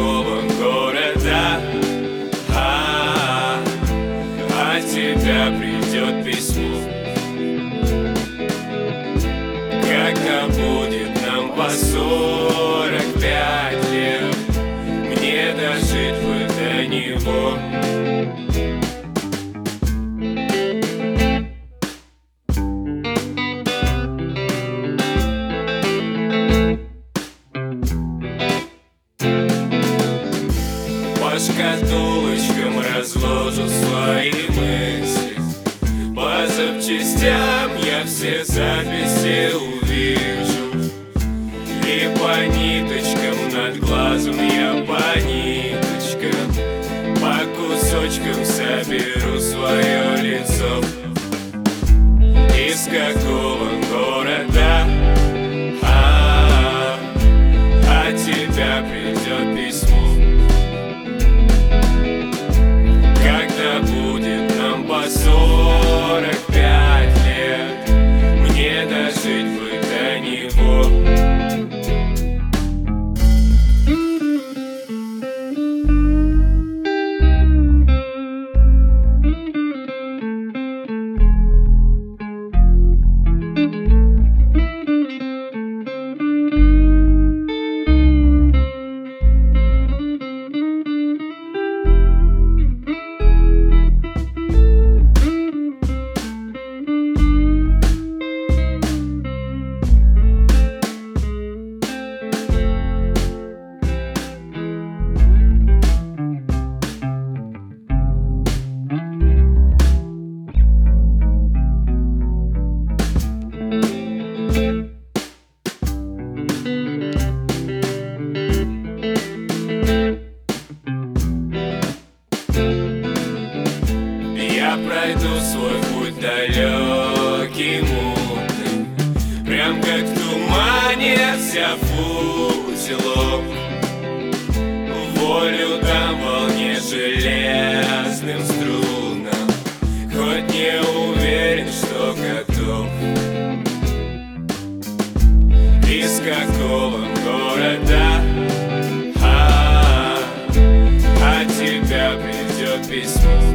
какого города? От тебя придет письмо. Когда будет нам по 45 лет, мне дожить бы до него. По шкатулочкам разложу свои мысли, по запчастям я все записи увижу, и по ниточкам над глазом я по ниточкам, по кусочкам соберу свое лицо. Из какого города? От тебя придет письмо. Когда будет нам по 45 лет, мне дожить бы до него. Я пройду свой путь далекий, мутный, прям как в тумане вся в узелок. Волю дам волне железным струнам, хоть не уверен, что готов. Из какого города? От тебя придет письмо.